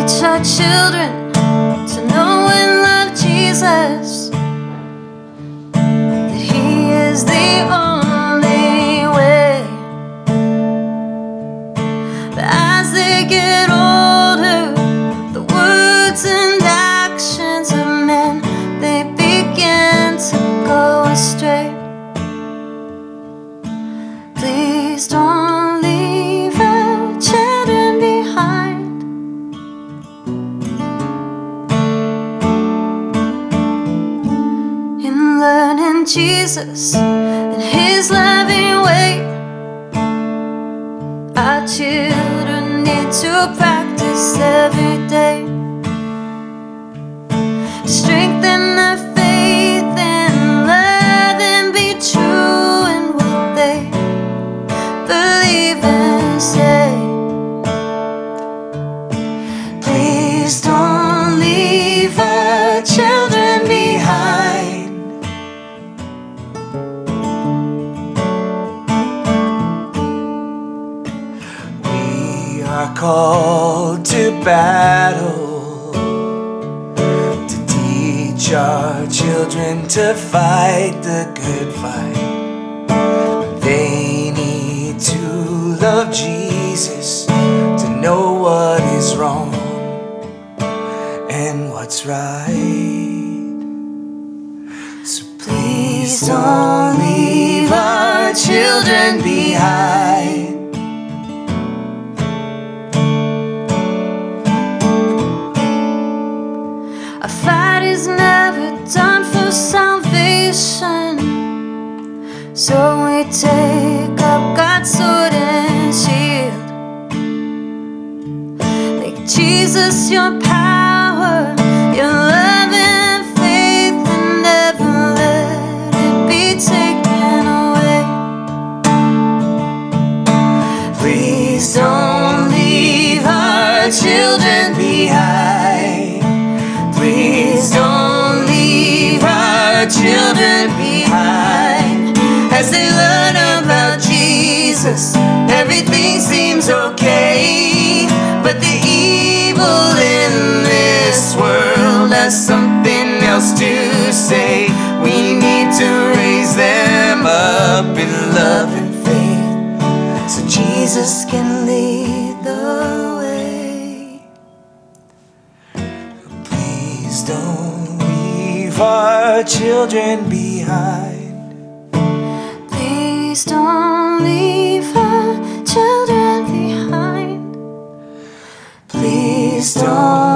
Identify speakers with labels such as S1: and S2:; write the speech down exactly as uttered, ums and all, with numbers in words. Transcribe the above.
S1: teach our children to know and love Jesus, that He is the only way. But as they get older, the words and actions of men, they begin to go astray. Please don't leave our children behind. In learning Jesus and His loving way, our children need to practice every day. Strengthen their faith and let them be true in what they believe and say. Please don't leave our children behind.
S2: We are called to battle, to teach our children to fight the good fight. They need to love Jesus, to know what is wrong and what's right. So please don't leave our children behind.
S1: Our fight is never done for salvation, so we take up God's sword and shield. Make Jesus your power, your love and faith, and never let it be taken away.
S2: Please don't leave our children behind. Please don't leave our children behind. As they learn about Jesus, everything seems okay, but the evil in this world has something else to say. We need to raise them up in love and faith, so Jesus can lead the way. Please don't leave our children behind.
S1: Please don't leave our children behind.
S2: Please don't